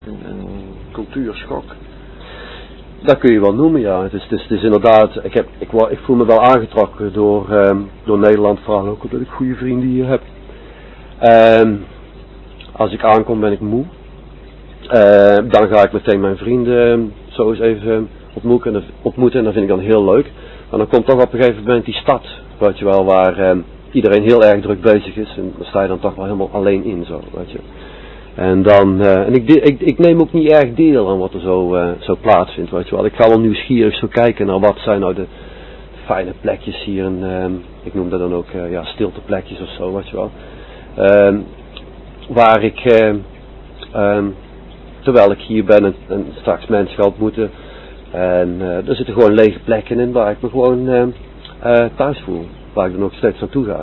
Een cultuurschok. Dat kun je wel noemen, ja. Het is inderdaad, ik voel me wel aangetrokken door Nederland, vooral ook omdat ik goede vrienden hier heb. Als ik aankom ben ik moe. Dan ga ik meteen mijn vrienden zo eens even ontmoeten en dat vind ik dan heel leuk. Maar dan komt toch op een gegeven moment die stad, weet je wel, waar iedereen heel erg druk bezig is en dan sta je dan toch wel helemaal alleen in zo, weet je. En dan, ik neem ook niet erg deel aan wat er zo plaatsvindt, weet je wel. Ik ga wel nieuwsgierig zo kijken naar wat zijn nou de fijne plekjes hier en ik noem dat dan ook stilteplekjes of zo, weet je wel. Waar ik, terwijl ik hier ben en straks mensen ga ontmoeten en er zitten gewoon lege plekken in waar ik me gewoon thuis voel, waar ik dan ook steeds naartoe ga.